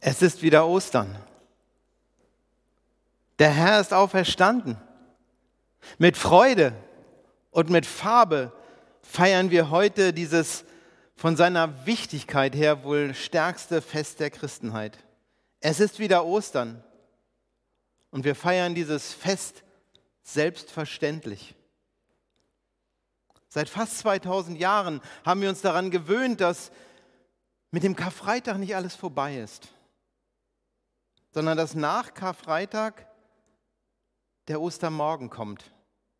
Es ist wieder Ostern. Der Herr ist auferstanden. Mit Freude und mit Farbe feiern wir heute dieses von seiner Wichtigkeit her wohl stärkste Fest der Christenheit. Es ist wieder Ostern und wir feiern dieses Fest selbstverständlich. Seit fast 2000 Jahren haben wir uns daran gewöhnt, dass mit dem Karfreitag nicht alles vorbei ist, sondern dass nach Karfreitag der Ostermorgen kommt,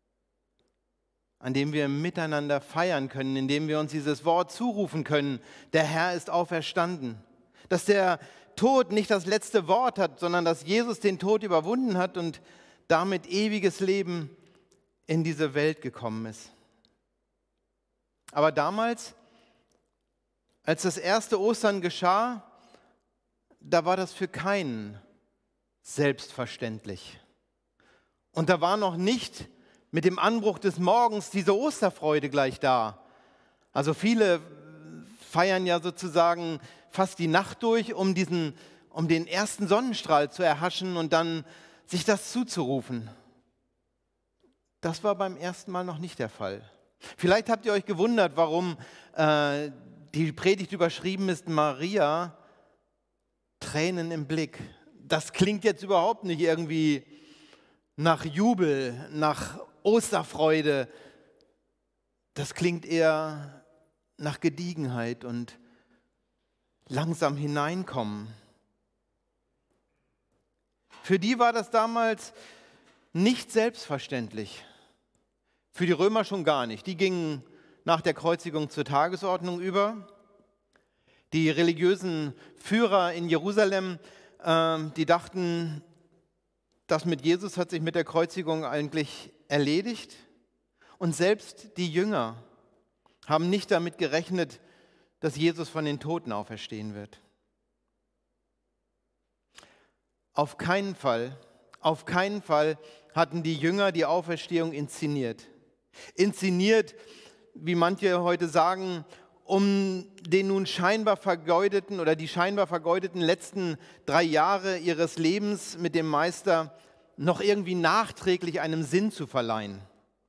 an dem wir miteinander feiern können, indem wir uns dieses Wort zurufen können: Der Herr ist auferstanden. Dass der Tod nicht das letzte Wort hat, sondern dass Jesus den Tod überwunden hat und damit ewiges Leben in diese Welt gekommen ist. Aber damals, als das erste Ostern geschah, da war das für keinen selbstverständlich. Und da war noch nicht mit dem Anbruch des Morgens diese Osterfreude gleich da. Also viele feiern ja sozusagen fast die Nacht durch, um den ersten Sonnenstrahl zu erhaschen und dann sich das zuzurufen. Das war beim ersten Mal noch nicht der Fall. Vielleicht habt ihr euch gewundert, warum die Predigt überschrieben ist: Maria, Tränen im Blick. Das klingt jetzt überhaupt nicht irgendwie nach Jubel, nach Osterfreude. Das klingt eher nach Gediegenheit und langsam hineinkommen. Für die war das damals nicht selbstverständlich. Für die Römer schon gar nicht. Die gingen nach der Kreuzigung zur Tagesordnung über. Die religiösen Führer in Jerusalem, die dachten, das mit Jesus hat sich mit der Kreuzigung eigentlich erledigt. Und selbst die Jünger haben nicht damit gerechnet, dass Jesus von den Toten auferstehen wird. Auf keinen Fall hatten die Jünger die Auferstehung inszeniert. Inszeniert, wie manche heute sagen, um den nun scheinbar vergeudeten oder die scheinbar vergeudeten letzten 3 Jahre ihres Lebens mit dem Meister noch irgendwie nachträglich einem Sinn zu verleihen.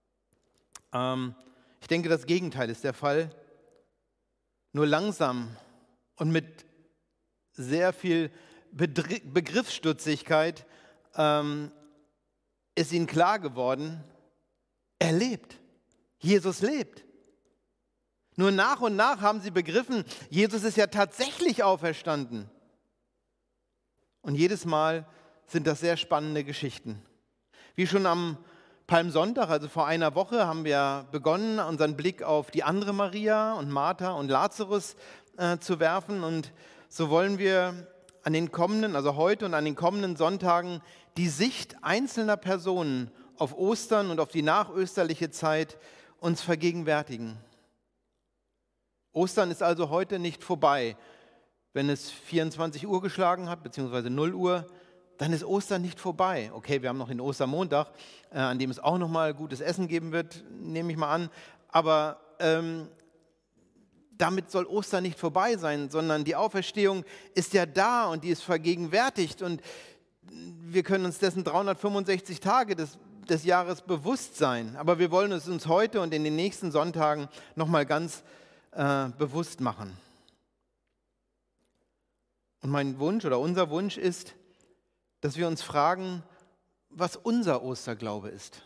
Ich denke, das Gegenteil ist der Fall. Nur langsam und mit sehr viel Begriffsstutzigkeit ist ihnen klar geworden: Er lebt. Jesus lebt. Nur nach und nach haben sie begriffen, Jesus ist ja tatsächlich auferstanden. Und jedes Mal sind das sehr spannende Geschichten. Wie schon am Palmsonntag, also vor einer Woche, haben wir begonnen, unseren Blick auf die andere Maria und Martha und Lazarus zu werfen. Und so wollen wir an den kommenden, also heute und an den kommenden Sonntagen, die Sicht einzelner Personen auf Ostern und auf die nachösterliche Zeit uns vergegenwärtigen. Ostern ist also heute nicht vorbei. Wenn es 24 Uhr geschlagen hat, beziehungsweise 0 Uhr, dann ist Ostern nicht vorbei. Okay, wir haben noch den Ostermontag, an dem es auch nochmal gutes Essen geben wird, nehme ich mal an. Aber damit soll Ostern nicht vorbei sein, sondern die Auferstehung ist ja da und die ist vergegenwärtigt. Und wir können uns dessen 365 Tage des Jahres bewusst sein. Aber wir wollen es uns heute und in den nächsten Sonntagen nochmal ganz bewusst machen. Und mein Wunsch oder unser Wunsch ist, dass wir uns fragen, was unser Osterglaube ist.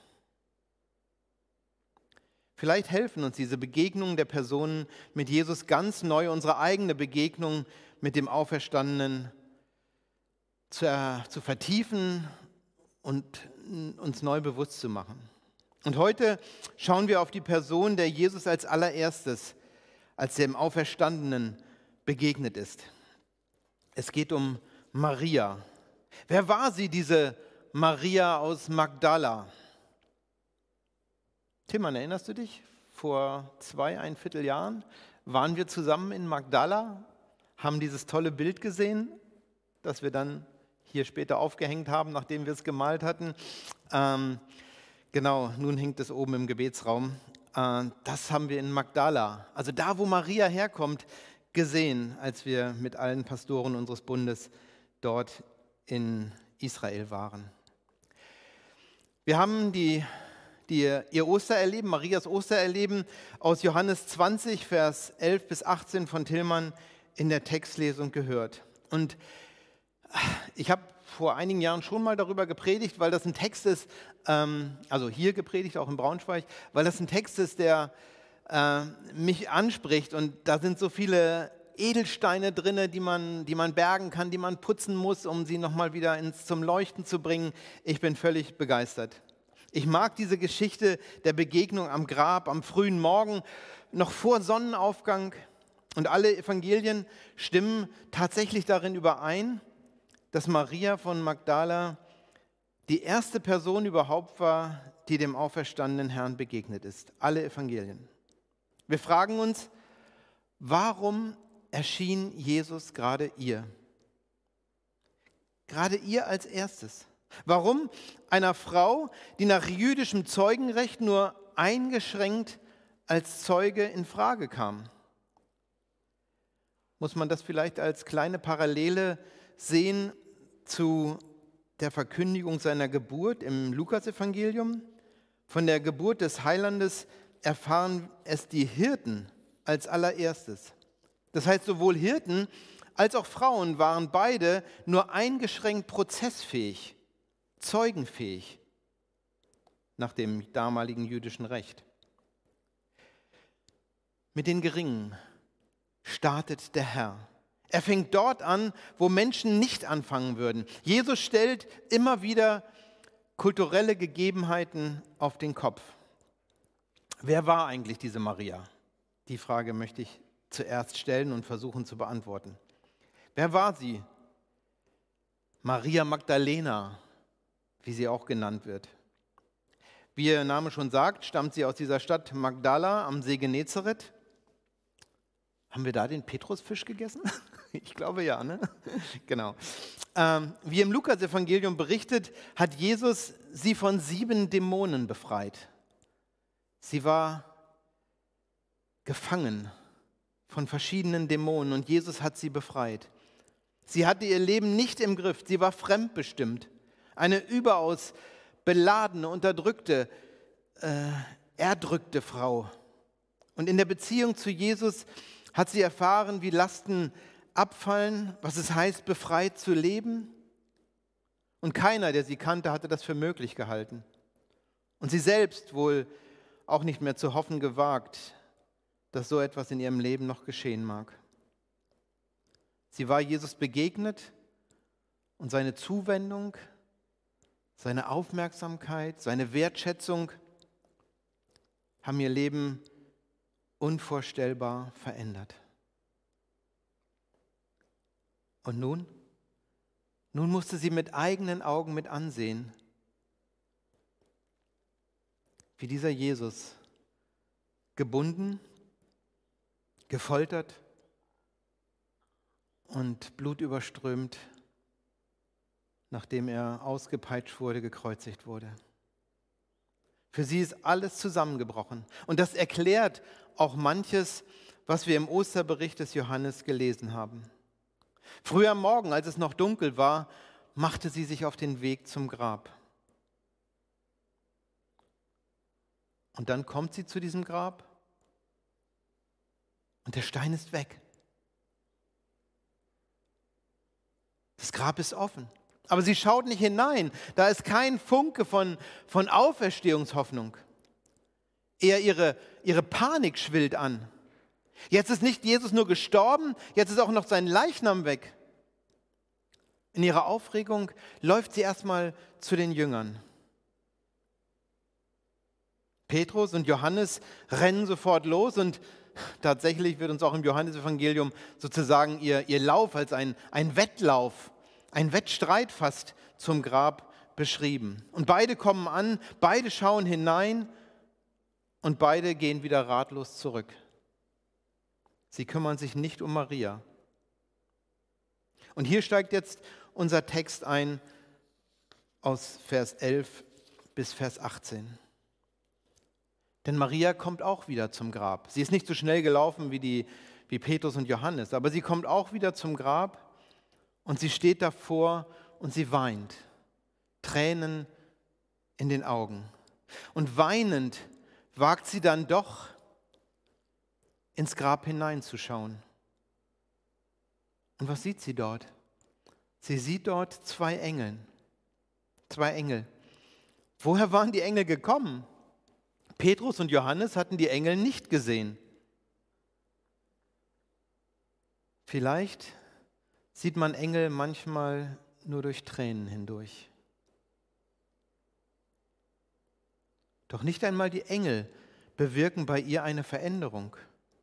Vielleicht helfen uns diese Begegnungen der Personen mit Jesus ganz neu, unsere eigene Begegnung mit dem Auferstandenen zu vertiefen und uns neu bewusst zu machen. Und heute schauen wir auf die Person, der Jesus als allererstes, als dem Auferstandenen begegnet ist. Es geht um Maria. Wer war sie, diese Maria aus Magdala? Timmann, erinnerst du dich? Vor 2,25 Jahren waren wir zusammen in Magdala, haben dieses tolle Bild gesehen, das wir dann hier später aufgehängt haben, nachdem wir es gemalt hatten. Genau, nun hängt es oben im Gebetsraum. Das haben wir in Magdala, also da, wo Maria herkommt, gesehen, als wir mit allen Pastoren unseres Bundes dort in Israel waren. Wir haben ihr Ostererleben, Marias Ostererleben aus Johannes 20, Vers 11 bis 18 von Tillmann in der Textlesung gehört. Und ich habe vor einigen Jahren schon mal darüber gepredigt, weil das ein Text ist, also hier gepredigt, auch in Braunschweig, weil das ein Text ist, der mich anspricht, und da sind so viele Edelsteine drin, die man bergen kann, die man putzen muss, um sie nochmal wieder zum Leuchten zu bringen. Ich bin völlig begeistert. Ich mag diese Geschichte der Begegnung am Grab, am frühen Morgen, noch vor Sonnenaufgang. Und alle Evangelien stimmen tatsächlich darin überein, dass Maria von Magdala die erste Person überhaupt war, die dem auferstandenen Herrn begegnet ist. Alle Evangelien. Wir fragen uns, warum erschien Jesus gerade ihr? Gerade ihr als erstes. Warum einer Frau, die nach jüdischem Zeugenrecht nur eingeschränkt als Zeuge in Frage kam? Muss man das vielleicht als kleine Parallele sehen zu der Verkündigung seiner Geburt im Lukasevangelium? Von der Geburt des Heilandes erfahren es die Hirten als allererstes. Das heißt, sowohl Hirten als auch Frauen waren beide nur eingeschränkt prozessfähig, zeugenfähig nach dem damaligen jüdischen Recht. Mit den Geringen startet der Herr. Er fängt dort an, wo Menschen nicht anfangen würden. Jesus stellt immer wieder kulturelle Gegebenheiten auf den Kopf. Wer war eigentlich diese Maria? Die Frage möchte ich zuerst stellen und versuchen zu beantworten. Wer war sie? Maria Magdalena, wie sie auch genannt wird. Wie ihr Name schon sagt, stammt sie aus dieser Stadt Magdala am See Genezareth. Haben wir da den Petrusfisch gegessen? Ich glaube ja, ne? Genau. Wie im Lukasevangelium berichtet, hat Jesus sie von 7 Dämonen befreit. Sie war gefangen von verschiedenen Dämonen und Jesus hat sie befreit. Sie hatte ihr Leben nicht im Griff, sie war fremdbestimmt. Eine überaus beladene, unterdrückte, erdrückte Frau. Und in der Beziehung zu Jesus hat sie erfahren, wie Lasten abfallen, was es heißt, befreit zu leben. Und keiner, der sie kannte, hatte das für möglich gehalten. Und sie selbst wohl auch nicht mehr zu hoffen gewagt, dass so etwas in ihrem Leben noch geschehen mag. Sie war Jesus begegnet und seine Zuwendung, seine Aufmerksamkeit, seine Wertschätzung haben ihr Leben unvorstellbar verändert. Und nun? Nun musste sie mit eigenen Augen mit ansehen, wie dieser Jesus gebunden, gefoltert und blutüberströmt, nachdem er ausgepeitscht wurde, gekreuzigt wurde. Für sie ist alles zusammengebrochen. Und das erklärt auch manches, was wir im Osterbericht des Johannes gelesen haben. Früh am Morgen, als es noch dunkel war, machte sie sich auf den Weg zum Grab. Und dann kommt sie zu diesem Grab und der Stein ist weg. Das Grab ist offen. Aber sie schaut nicht hinein. Da ist kein Funke von Auferstehungshoffnung. Eher ihre Panik schwillt an. Jetzt ist nicht Jesus nur gestorben, jetzt ist auch noch sein Leichnam weg. In ihrer Aufregung läuft sie erstmal zu den Jüngern. Petrus und Johannes rennen sofort los und tatsächlich wird uns auch im Johannesevangelium sozusagen ihr Lauf als ein Wettlauf, ein Wettstreit fast zum Grab beschrieben. Und beide kommen an, beide schauen hinein und beide gehen wieder ratlos zurück. Sie kümmern sich nicht um Maria. Und hier steigt jetzt unser Text ein aus Vers 11 bis Vers 18. Denn Maria kommt auch wieder zum Grab. Sie ist nicht so schnell gelaufen wie Petrus und Johannes, aber sie kommt auch wieder zum Grab Und sie steht davor und sie weint, Tränen in den Augen. Und weinend wagt sie dann doch, ins Grab hineinzuschauen. Und was sieht sie dort? Sie sieht dort zwei Engel. Woher waren die Engel gekommen? Petrus und Johannes hatten die Engel nicht gesehen. Vielleicht sieht man Engel manchmal nur durch Tränen hindurch. Doch nicht einmal die Engel bewirken bei ihr eine Veränderung.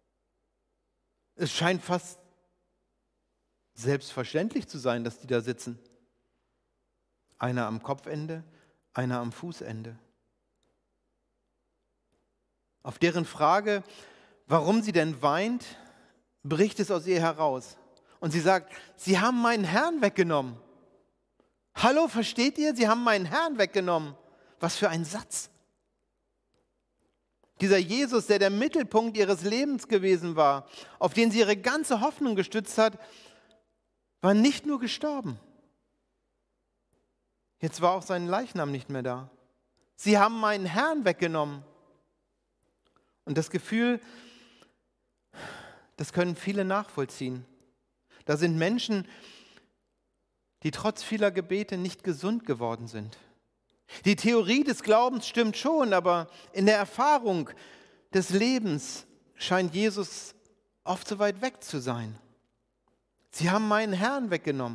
Es scheint fast selbstverständlich zu sein, dass die da sitzen. Einer am Kopfende, einer am Fußende. Auf deren Frage, warum sie denn weint, bricht es aus ihr heraus. Und sie sagt, sie haben meinen Herrn weggenommen. Hallo, versteht ihr? Sie haben meinen Herrn weggenommen. Was für ein Satz. Dieser Jesus, der Mittelpunkt ihres Lebens gewesen war, auf den sie ihre ganze Hoffnung gestützt hat, war nicht nur gestorben. Jetzt war auch sein Leichnam nicht mehr da. Sie haben meinen Herrn weggenommen. Und das Gefühl, das können viele nachvollziehen. Da sind Menschen, die trotz vieler Gebete nicht gesund geworden sind. Die Theorie des Glaubens stimmt schon, aber in der Erfahrung des Lebens scheint Jesus oft so weit weg zu sein. Sie haben meinen Herrn weggenommen.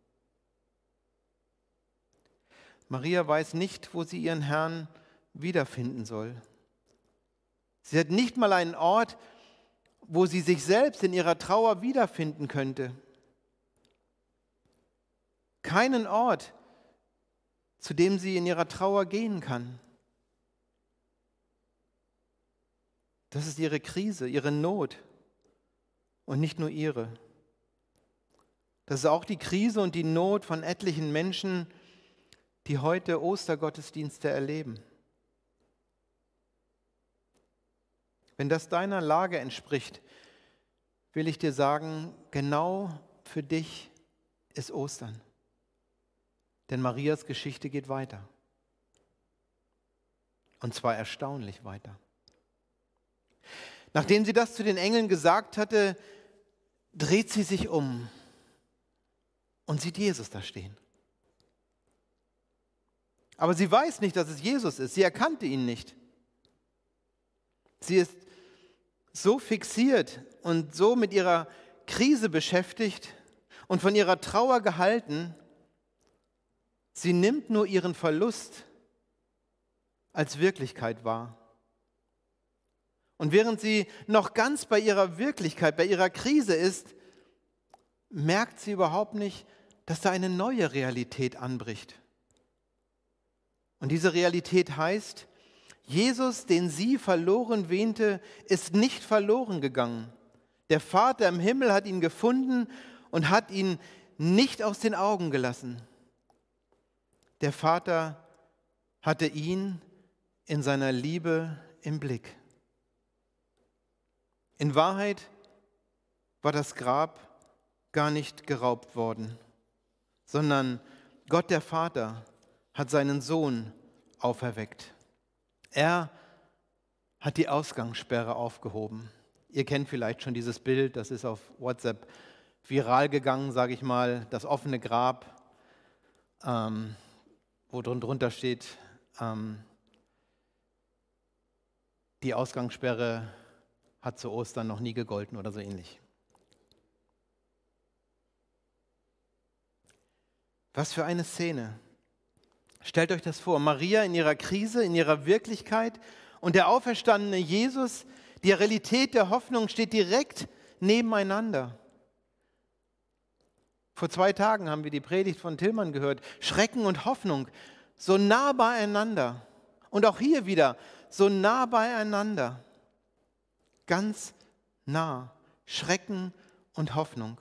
Maria weiß nicht, wo sie ihren Herrn wiederfinden soll. Sie hat nicht mal einen Ort, wo sie sich selbst in ihrer Trauer wiederfinden könnte. Keinen Ort, zu dem sie in ihrer Trauer gehen kann. Das ist ihre Krise, ihre Not und nicht nur ihre. Das ist auch die Krise und die Not von etlichen Menschen, die heute Ostergottesdienste erleben. Wenn das deiner Lage entspricht, will ich dir sagen, genau für dich ist Ostern. Denn Marias Geschichte geht weiter. Und zwar erstaunlich weiter. Nachdem sie das zu den Engeln gesagt hatte, dreht sie sich um und sieht Jesus da stehen. Aber sie weiß nicht, dass es Jesus ist. Sie erkannte ihn nicht. Sie ist so fixiert und so mit ihrer Krise beschäftigt und von ihrer Trauer gehalten, sie nimmt nur ihren Verlust als Wirklichkeit wahr. Und während sie noch ganz bei ihrer Wirklichkeit, bei ihrer Krise ist, merkt sie überhaupt nicht, dass da eine neue Realität anbricht. Und diese Realität heißt, Jesus, den sie verloren wähnte, ist nicht verloren gegangen. Der Vater im Himmel hat ihn gefunden und hat ihn nicht aus den Augen gelassen. Der Vater hatte ihn in seiner Liebe im Blick. In Wahrheit war das Grab gar nicht geraubt worden, sondern Gott der Vater hat seinen Sohn auferweckt. Er hat die Ausgangssperre aufgehoben. Ihr kennt vielleicht schon dieses Bild, das ist auf WhatsApp viral gegangen, sage ich mal, das offene Grab, wo drunter steht, die Ausgangssperre hat zu Ostern noch nie gegolten oder so ähnlich. Was für eine Szene. Stellt euch das vor, Maria in ihrer Krise, in ihrer Wirklichkeit und der auferstandene Jesus, die Realität der Hoffnung steht direkt nebeneinander. Vor 2 Tagen haben wir die Predigt von Tillmann gehört. Schrecken und Hoffnung, so nah beieinander. Und auch hier wieder, so nah beieinander. Ganz nah. Schrecken und Hoffnung.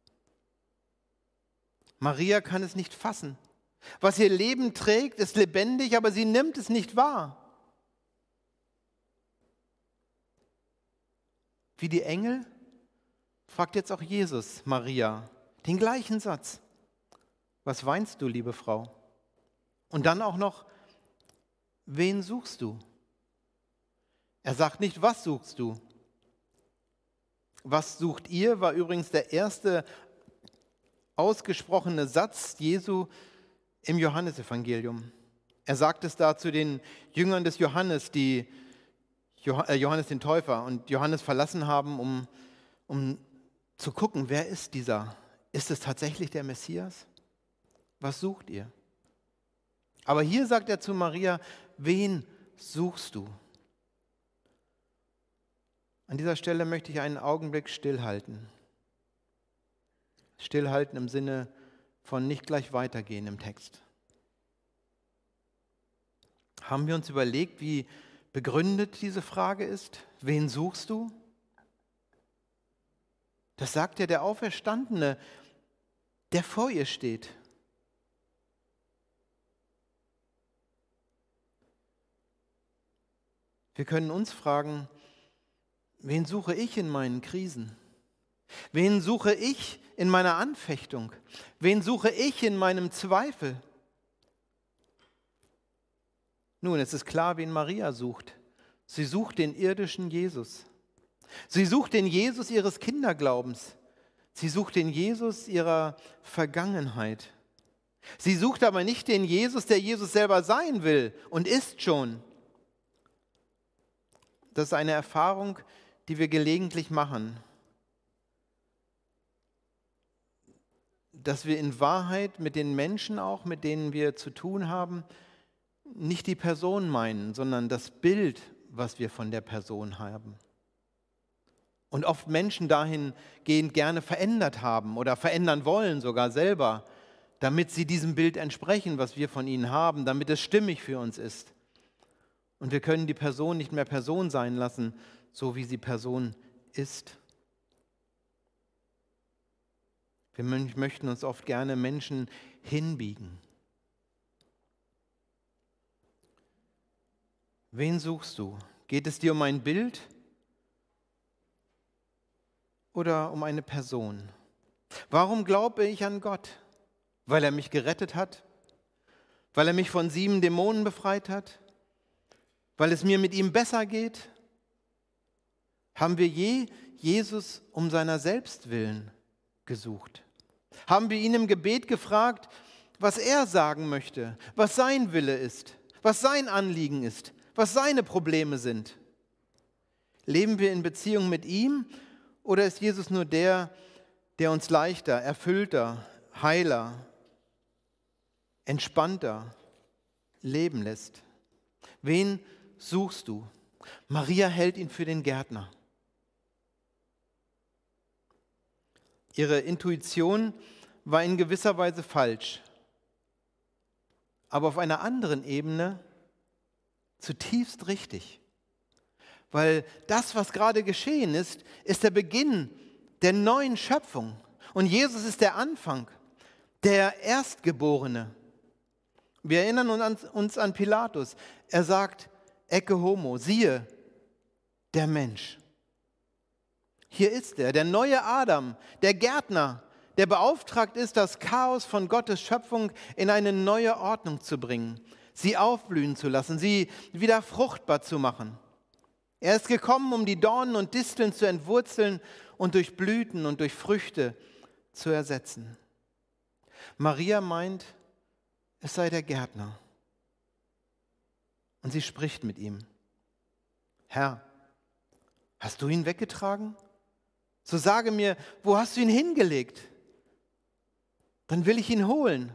Maria kann es nicht fassen. Was ihr Leben trägt, ist lebendig, aber sie nimmt es nicht wahr. Wie die Engel fragt jetzt auch Jesus Maria den gleichen Satz. Was weinst du, liebe Frau? Und dann auch noch, wen suchst du? Er sagt nicht, was suchst du? Was sucht ihr, war übrigens der erste ausgesprochene Satz Jesu im Johannesevangelium. Er sagt es da zu den Jüngern des Johannes, die Johannes den Täufer und Johannes verlassen haben, um zu gucken, wer ist dieser? Ist es tatsächlich der Messias? Was sucht ihr? Aber hier sagt er zu Maria, wen suchst du? An dieser Stelle möchte ich einen Augenblick stillhalten. Stillhalten im Sinne von nicht gleich weitergehen im Text. Haben wir uns überlegt, wie begründet diese Frage ist? Wen suchst du? Das sagt ja der Auferstandene, der vor ihr steht. Wir können uns fragen, wen suche ich in meinen Krisen? Wen suche ich in meiner Anfechtung? Wen suche ich in meinem Zweifel? Nun, es ist klar, wen Maria sucht. Sie sucht den irdischen Jesus. Sie sucht den Jesus ihres Kinderglaubens. Sie sucht den Jesus ihrer Vergangenheit. Sie sucht aber nicht den Jesus, der Jesus selber sein will und ist schon. Das ist eine Erfahrung, die wir gelegentlich machen. Dass wir in Wahrheit mit den Menschen auch, mit denen wir zu tun haben, nicht die Person meinen, sondern das Bild, was wir von der Person haben. Und oft Menschen dahingehend gerne verändert haben oder verändern wollen sogar selber, damit sie diesem Bild entsprechen, was wir von ihnen haben, damit es stimmig für uns ist. Und wir können die Person nicht mehr Person sein lassen, so wie sie Person ist. Wir möchten uns oft gerne Menschen hinbiegen. Wen suchst du? Geht es dir um ein Bild oder um eine Person? Warum glaube ich an Gott? Weil er mich gerettet hat? Weil er mich von 7 Dämonen befreit hat? Weil es mir mit ihm besser geht? Haben wir je Jesus um seiner selbst willen gesucht? Haben wir ihn im Gebet gefragt, was er sagen möchte, was sein Wille ist, was sein Anliegen ist, was seine Probleme sind? Leben wir in Beziehung mit ihm oder ist Jesus nur der uns leichter, erfüllter, heiler, entspannter leben lässt? Wen suchst du? Maria hält ihn für den Gärtner. Ihre Intuition war in gewisser Weise falsch, aber auf einer anderen Ebene zutiefst richtig. Weil das, was gerade geschehen ist, ist der Beginn der neuen Schöpfung. Und Jesus ist der Anfang, der Erstgeborene. Wir erinnern uns an Pilatus. Er sagt, Ecce homo, siehe, der Mensch. Hier ist er, der neue Adam, der Gärtner, der beauftragt ist, das Chaos von Gottes Schöpfung in eine neue Ordnung zu bringen, sie aufblühen zu lassen, sie wieder fruchtbar zu machen. Er ist gekommen, um die Dornen und Disteln zu entwurzeln und durch Blüten und durch Früchte zu ersetzen. Maria meint, es sei der Gärtner. Und sie spricht mit ihm. Herr, hast du ihn weggetragen? So sage mir, wo hast du ihn hingelegt? Dann will ich ihn holen.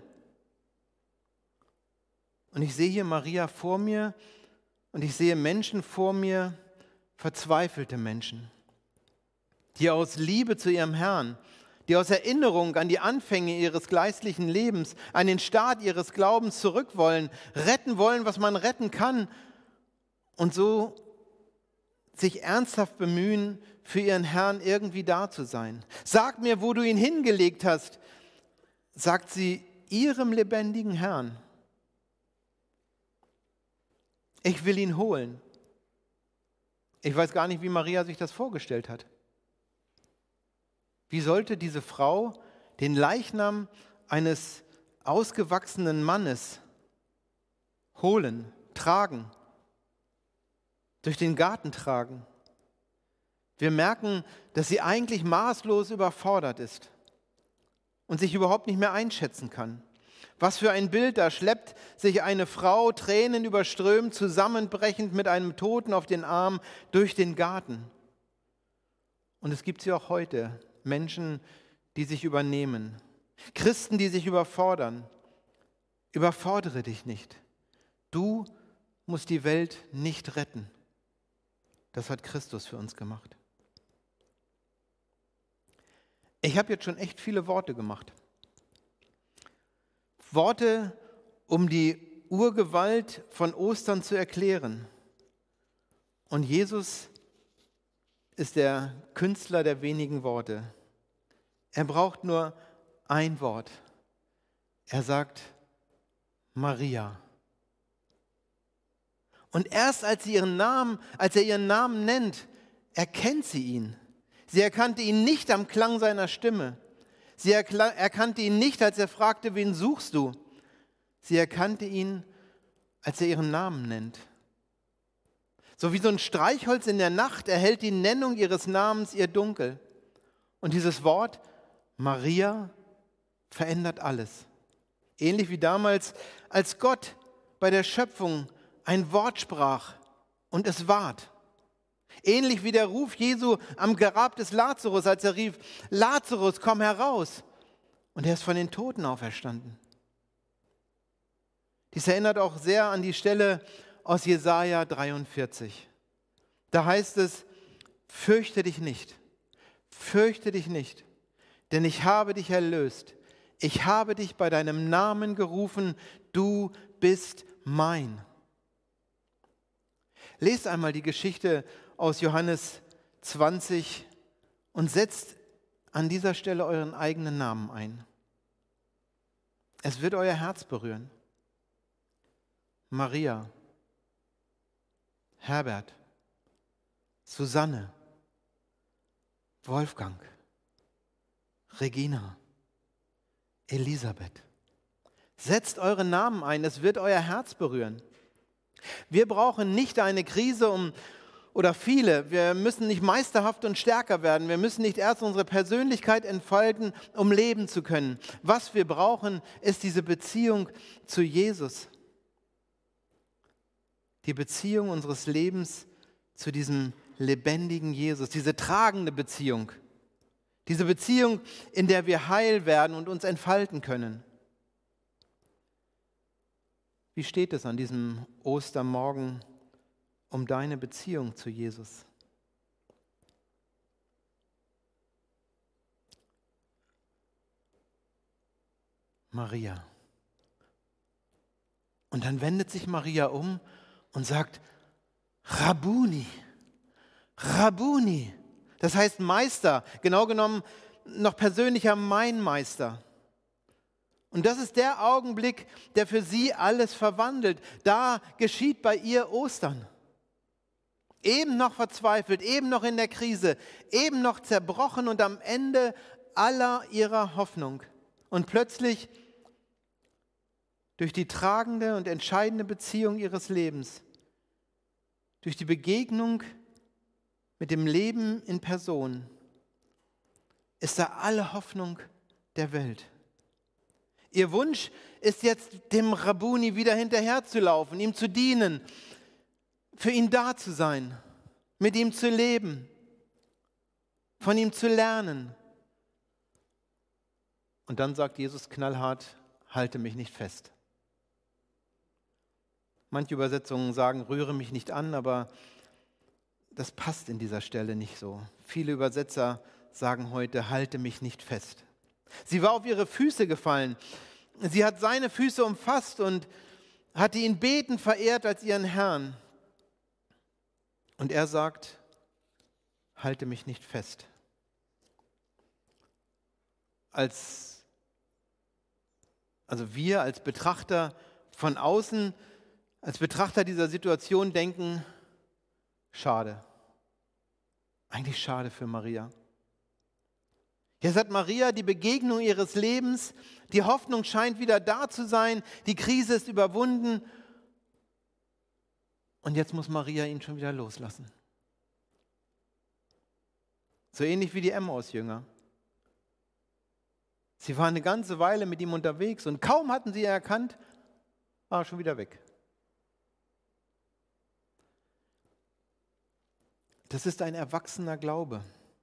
Und ich sehe hier Maria vor mir und ich sehe Menschen vor mir, verzweifelte Menschen, die aus Liebe zu ihrem Herrn, die aus Erinnerung an die Anfänge ihres geistlichen Lebens, an den Start ihres Glaubens zurück wollen, retten wollen, was man retten kann und so sich ernsthaft bemühen, für ihren Herrn irgendwie da zu sein. Sag mir, wo du ihn hingelegt hast, sagt sie ihrem lebendigen Herrn. Ich will ihn holen. Ich weiß gar nicht, wie Maria sich das vorgestellt hat. Wie sollte diese Frau den Leichnam eines ausgewachsenen Mannes holen, tragen, durch den Garten tragen. Wir merken, dass sie eigentlich maßlos überfordert ist und sich überhaupt nicht mehr einschätzen kann. Was für ein Bild, da schleppt sich eine Frau, Tränen überströmt, zusammenbrechend mit einem Toten auf den Arm durch den Garten. Und es gibt sie auch heute, Menschen, die sich übernehmen, Christen, die sich überfordern. Überfordere dich nicht. Du musst die Welt nicht retten. Das hat Christus für uns gemacht. Ich habe jetzt schon echt viele Worte gemacht. Worte, um die Urgewalt von Ostern zu erklären. Und Jesus ist der Künstler der wenigen Worte. Er braucht nur ein Wort. Er sagt Maria. Und erst als er ihren Namen nennt, erkennt sie ihn. Sie erkannte ihn nicht am Klang seiner Stimme. Sie erkannte ihn nicht, als er fragte, wen suchst du? Sie erkannte ihn, als er ihren Namen nennt. So wie so ein Streichholz in der Nacht erhält die Nennung ihres Namens ihr Dunkel. Und dieses Wort Maria verändert alles. Ähnlich wie damals, als Gott bei der Schöpfung ein Wort sprach und es ward. Ähnlich wie der Ruf Jesu am Grab des Lazarus, als er rief, Lazarus, komm heraus. Und er ist von den Toten auferstanden. Dies erinnert auch sehr an die Stelle aus Jesaja 43. Da heißt es, fürchte dich nicht, denn ich habe dich erlöst. Ich habe dich bei deinem Namen gerufen, du bist mein. Lest einmal die Geschichte aus Johannes 20 und setzt an dieser Stelle euren eigenen Namen ein. Es wird euer Herz berühren. Maria, Herbert, Susanne, Wolfgang, Regina, Elisabeth. Setzt eure Namen ein, es wird euer Herz berühren. Wir brauchen nicht eine Krise oder viele. Wir müssen nicht meisterhaft und stärker werden. Wir müssen nicht erst unsere Persönlichkeit entfalten, um leben zu können. Was wir brauchen, ist diese Beziehung zu Jesus. Die Beziehung unseres Lebens zu diesem lebendigen Jesus, diese tragende Beziehung. Diese Beziehung, in der wir heil werden und uns entfalten können. Wie steht es an diesem Ostermorgen um deine Beziehung zu Jesus? Maria. Und dann wendet sich Maria um und sagt, Rabbuni, Rabbuni. Das heißt Meister, genau genommen noch persönlicher mein Meister. Und das ist der Augenblick, der für sie alles verwandelt. Da geschieht bei ihr Ostern. Eben noch verzweifelt, eben noch in der Krise, eben noch zerbrochen und am Ende aller ihrer Hoffnung. Und plötzlich, durch die tragende und entscheidende Beziehung ihres Lebens, durch die Begegnung mit dem Leben in Person, ist da alle Hoffnung der Welt. Ihr Wunsch ist jetzt, dem Rabbuni wieder hinterherzulaufen, ihm zu dienen, für ihn da zu sein, mit ihm zu leben, von ihm zu lernen. Und dann sagt Jesus knallhart, halte mich nicht fest. Manche Übersetzungen sagen, rühre mich nicht an, aber das passt in dieser Stelle nicht so. Viele Übersetzer sagen heute, halte mich nicht fest. Sie war auf ihre Füße gefallen. Sie hat seine Füße umfasst und hatte ihn betend verehrt als ihren Herrn. Und er sagt, halte mich nicht fest. Also wir als Betrachter von außen, als Betrachter dieser Situation denken, schade. Eigentlich schade für Maria. Jetzt hat Maria die Begegnung ihres Lebens, die Hoffnung scheint wieder da zu sein, die Krise ist überwunden und jetzt muss Maria ihn schon wieder loslassen. So ähnlich wie die Emmaus-Jünger. Sie waren eine ganze Weile mit ihm unterwegs und kaum hatten sie ihn erkannt, war er schon wieder weg. Das ist ein erwachsener Glaube.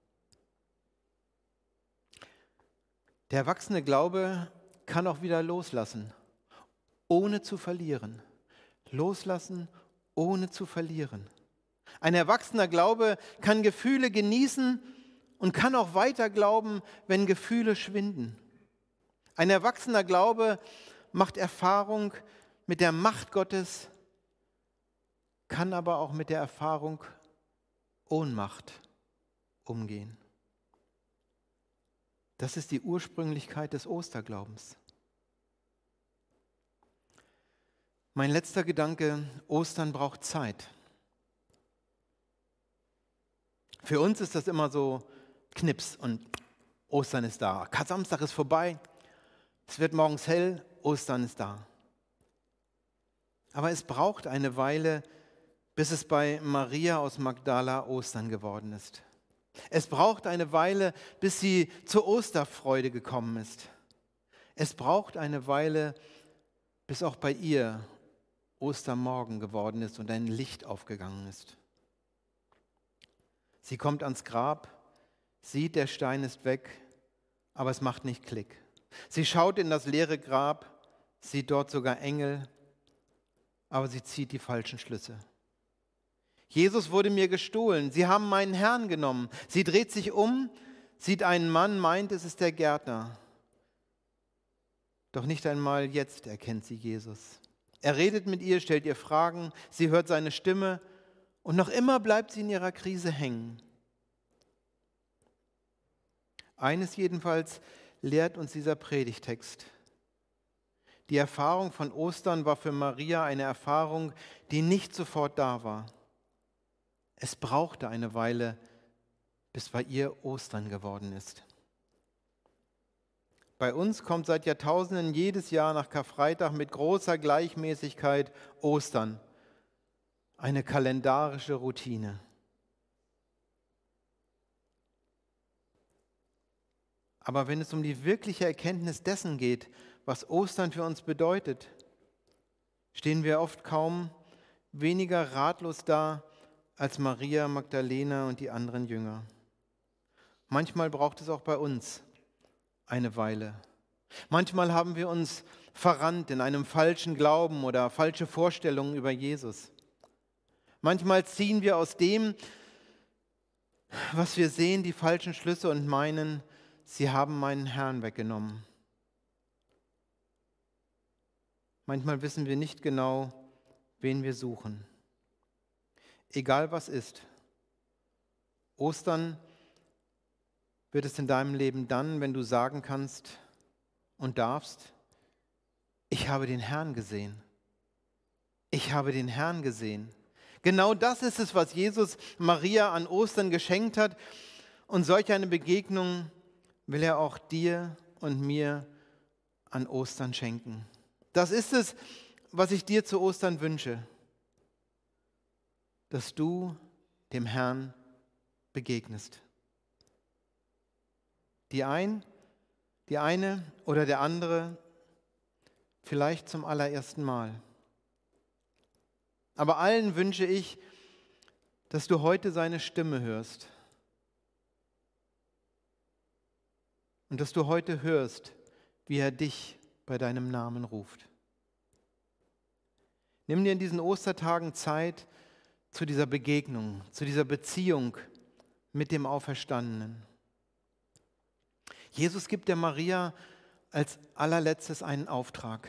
Der erwachsene Glaube kann auch wieder loslassen, ohne zu verlieren. Loslassen, ohne zu verlieren. Ein erwachsener Glaube kann Gefühle genießen und kann auch weiter glauben, wenn Gefühle schwinden. Ein erwachsener Glaube macht Erfahrung mit der Macht Gottes, kann aber auch mit der Erfahrung Ohnmacht umgehen. Das ist die Ursprünglichkeit des Osterglaubens. Mein letzter Gedanke: Ostern braucht Zeit. Für uns ist das immer so Knips und Ostern ist da. Samstag ist vorbei, es wird morgens hell, Ostern ist da. Aber es braucht eine Weile, bis es bei Maria aus Magdala Ostern geworden ist. Es braucht eine Weile, bis sie zur Osterfreude gekommen ist. Es braucht eine Weile, bis auch bei ihr Ostermorgen geworden ist und ein Licht aufgegangen ist. Sie kommt ans Grab, sieht, der Stein ist weg, aber es macht nicht Klick. Sie schaut in das leere Grab, sieht dort sogar Engel, aber sie zieht die falschen Schlüsse. Jesus wurde mir gestohlen, sie haben meinen Herrn genommen. Sie dreht sich um, sieht einen Mann, meint, es ist der Gärtner. Doch nicht einmal jetzt erkennt sie Jesus. Er redet mit ihr, stellt ihr Fragen, sie hört seine Stimme und noch immer bleibt sie in ihrer Krise hängen. Eines jedenfalls lehrt uns dieser Predigtext. Die Erfahrung von Ostern war für Maria eine Erfahrung, die nicht sofort da war. Es brauchte eine Weile, bis bei ihr Ostern geworden ist. Bei uns kommt seit Jahrtausenden jedes Jahr nach Karfreitag mit großer Gleichmäßigkeit Ostern. Eine kalendarische Routine. Aber wenn es um die wirkliche Erkenntnis dessen geht, was Ostern für uns bedeutet, stehen wir oft kaum weniger ratlos da als Maria Magdalena und die anderen Jünger. Manchmal braucht es auch bei uns eine Weile. Manchmal haben wir uns verrannt in einem falschen Glauben oder falsche Vorstellungen über Jesus. Manchmal ziehen wir aus dem, was wir sehen, die falschen Schlüsse und meinen, sie haben meinen Herrn weggenommen. Manchmal wissen wir nicht genau, wen wir suchen. Egal was ist, Ostern wird es in deinem Leben dann, wenn du sagen kannst und darfst, ich habe den Herrn gesehen. Ich habe den Herrn gesehen. Genau das ist es, was Jesus Maria an Ostern geschenkt hat. Und solch eine Begegnung will er auch dir und mir an Ostern schenken. Das ist es, was ich dir zu Ostern wünsche. Dass du dem Herrn begegnest. Die eine oder der andere vielleicht zum allerersten Mal. Aber allen wünsche ich, dass du heute seine Stimme hörst. Und dass du heute hörst, wie er dich bei deinem Namen ruft. Nimm dir in diesen Ostertagen Zeit zu dieser Begegnung, zu dieser Beziehung mit dem Auferstandenen. Jesus gibt der Maria als allerletztes einen Auftrag.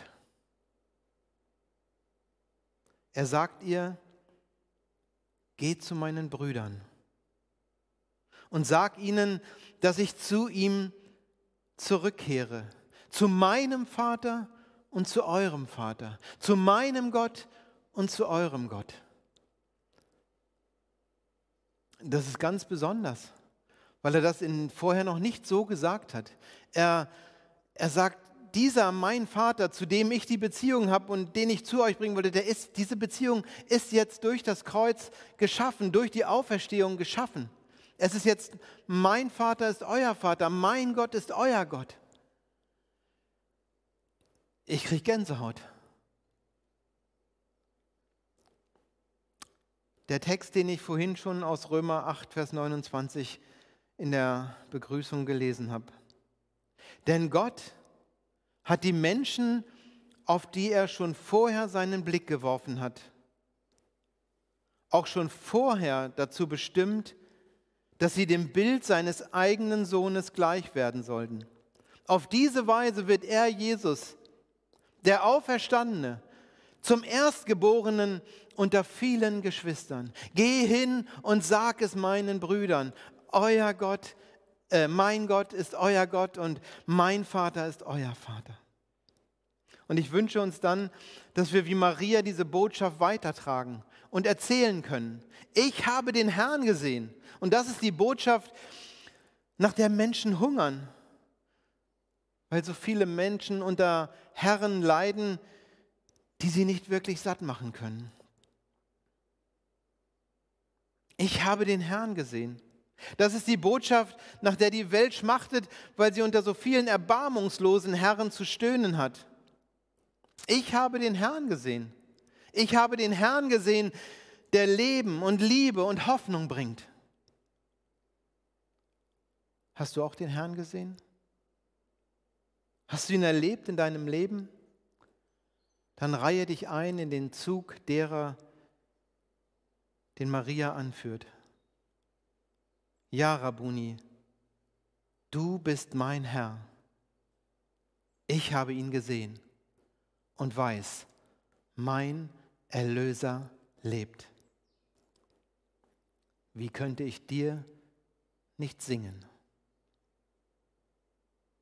Er sagt ihr, geh zu meinen Brüdern und sag ihnen, dass ich zu ihm zurückkehre, zu meinem Vater und zu eurem Vater, zu meinem Gott und zu eurem Gott. Das ist ganz besonders, weil er das vorher noch nicht so gesagt hat. Er sagt, dieser mein Vater, zu dem ich die Beziehung habe und den ich zu euch bringen wollte, diese Beziehung ist jetzt durch das Kreuz geschaffen, durch die Auferstehung geschaffen. Es ist jetzt, mein Vater ist euer Vater, mein Gott ist euer Gott. Ich kriege Gänsehaut. Der Text, den ich vorhin schon aus Römer 8, Vers 29 in der Begrüßung gelesen habe. Denn Gott hat die Menschen, auf die er schon vorher seinen Blick geworfen hat, auch schon vorher dazu bestimmt, dass sie dem Bild seines eigenen Sohnes gleich werden sollten. Auf diese Weise wird er, Jesus, der Auferstandene, zum Erstgeborenen unter vielen Geschwistern. Geh hin und sag es meinen Brüdern, mein Gott ist euer Gott und mein Vater ist euer Vater. Und ich wünsche uns dann, dass wir wie Maria diese Botschaft weitertragen und erzählen können. Ich habe den Herrn gesehen. Und das ist die Botschaft, nach der Menschen hungern, weil so viele Menschen unter Herren leiden, die sie nicht wirklich satt machen können. Ich habe den Herrn gesehen. Das ist die Botschaft, nach der die Welt schmachtet, weil sie unter so vielen erbarmungslosen Herren zu stöhnen hat. Ich habe den Herrn gesehen. Ich habe den Herrn gesehen, der Leben und Liebe und Hoffnung bringt. Hast du auch den Herrn gesehen? Hast du ihn erlebt in deinem Leben? Dann reihe dich ein in den Zug derer, den Maria anführt. Ja, Rabbuni, du bist mein Herr. Ich habe ihn gesehen und weiß, mein Erlöser lebt. Wie könnte ich dir nicht singen?